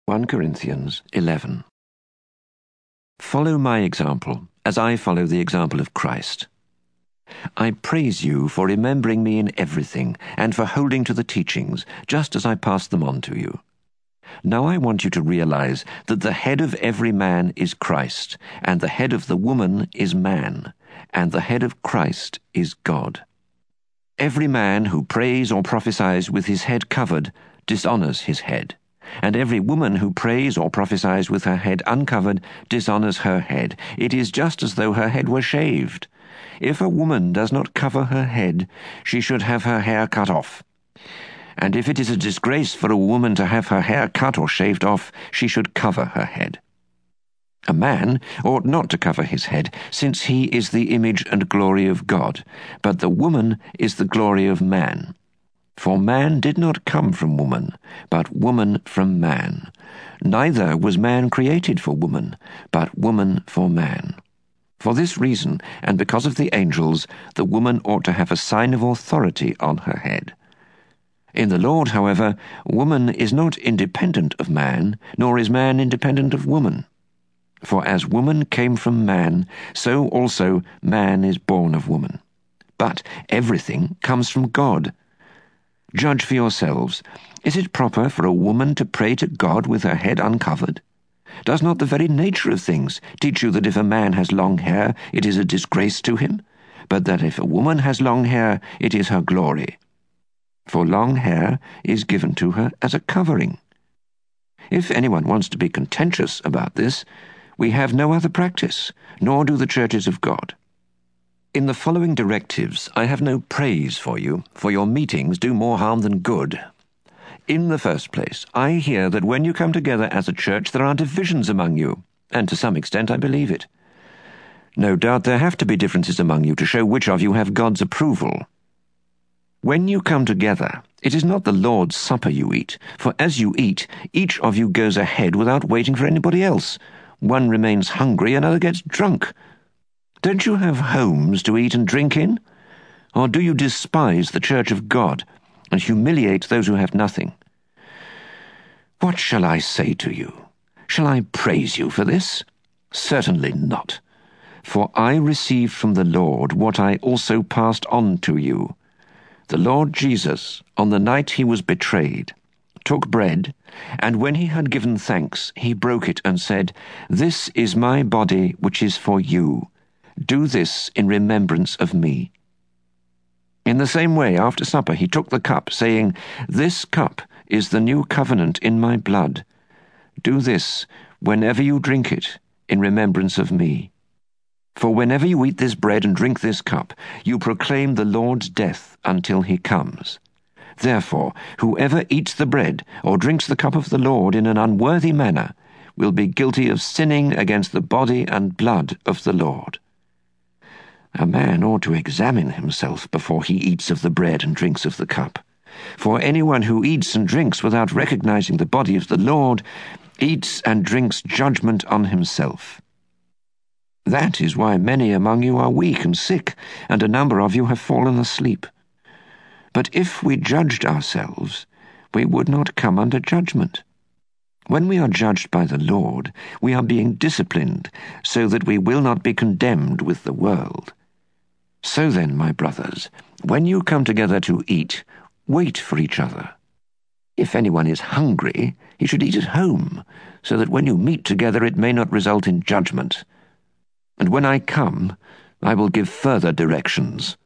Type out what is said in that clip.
1 Corinthians 11. Follow my example, as I follow the example of Christ. I praise you for remembering me in everything, and for holding to the teachings, just as I passed them on to you. Now I want you to realize that the head of every man is Christ, and the head of the woman is man, and the head of Christ is God. Every man who prays or prophesies with his head covered dishonors his head, and every woman who prays or prophesies with her head uncovered dishonors her head. It is just as though her head were shaved. If a woman does not cover her head, she should have her hair cut off. And if it is a disgrace for a woman to have her hair cut or shaved off, she should cover her head. A man ought not to cover his head, since he is the image and glory of God, but the woman is the glory of man. For man did not come from woman, but woman from man. Neither was man created for woman, but woman for man. For this reason, and because of the angels, the woman ought to have a sign of authority on her head. In the Lord, however, woman is not independent of man, nor is man independent of woman. For as woman came from man, so also man is born of woman. But everything comes from God. Judge for yourselves. Is it proper for a woman to pray to God with her head uncovered? Does not the very nature of things teach you that if a man has long hair, it is a disgrace to him, but that if a woman has long hair, it is her glory? For long hair is given to her as a covering. If anyone wants to be contentious about this, we have no other practice, nor do the churches of God. In the following directives, I have no praise for you, for your meetings do more harm than good. In the first place, I hear that when you come together as a church, there are divisions among you, and to some extent I believe it. No doubt there have to be differences among you to show which of you have God's approval. When you come together, it is not the Lord's Supper you eat, for as you eat, each of you goes ahead without waiting for anybody else. One remains hungry, another gets drunk. Don't you have homes to eat and drink in? Or do you despise the church of God and humiliate those who have nothing? What shall I say to you? Shall I praise you for this? Certainly not. For I received from the Lord what I also passed on to you. The Lord Jesus, on the night he was betrayed, took bread, and when he had given thanks, he broke it and said, "This is my body which is for you. Do this in remembrance of me." In the same way, after supper, he took the cup, saying, "This cup is the new covenant in my blood. Do this, whenever you drink it, in remembrance of me. For whenever you eat this bread and drink this cup, you proclaim the Lord's death until he comes. Therefore, whoever eats the bread or drinks the cup of the Lord in an unworthy manner will be guilty of sinning against the body and blood of the Lord." A man ought to examine himself before he eats of the bread and drinks of the cup. For anyone who eats and drinks without recognizing the body of the Lord eats and drinks judgment on himself. That is why many among you are weak and sick, and a number of you have fallen asleep. But if we judged ourselves, we would not come under judgment. When we are judged by the Lord, we are being disciplined, so that we will not be condemned with the world. So then, my brothers, when you come together to eat, wait for each other. If anyone is hungry, he should eat at home, so that when you meet together it may not result in judgment. And when I come, I will give further directions.